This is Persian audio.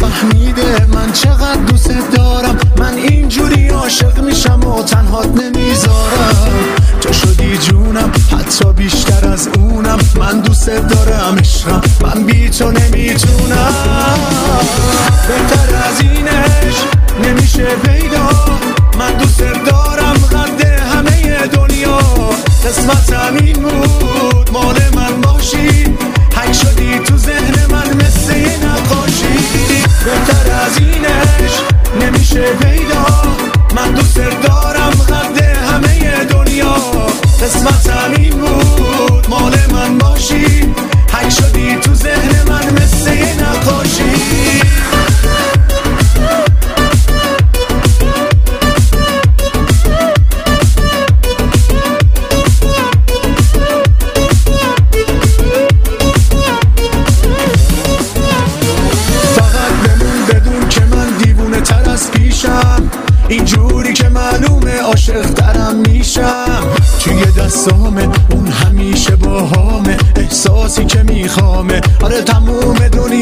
فهمیده من چقدر دوست دارم. من اینجوری عاشق میشم و تنهات نمیذارم. تو شدی جونم حتی بیشتر از اونم. من دوست دارم عشقم، من بی تو نمیتونم. بهتر از اینش نمیشه پیدا. من دوست دارم قد همه دنیا. قسمتم این بود مال من باشی. حک شدی تو ذهن من مثل یه نقاشی. بهتر از اینش نمیشه پیدا. من دوست دارم قد همه دنیا. قسمتم این بود مال من باشی. حک شدی تو ذهن من مثل یه نقاشی. اینجوری که معلومه عاشق درم میشم. توی دستامه اون همیشه باهامه. احساسی که میخوامه. آره تموم دنیا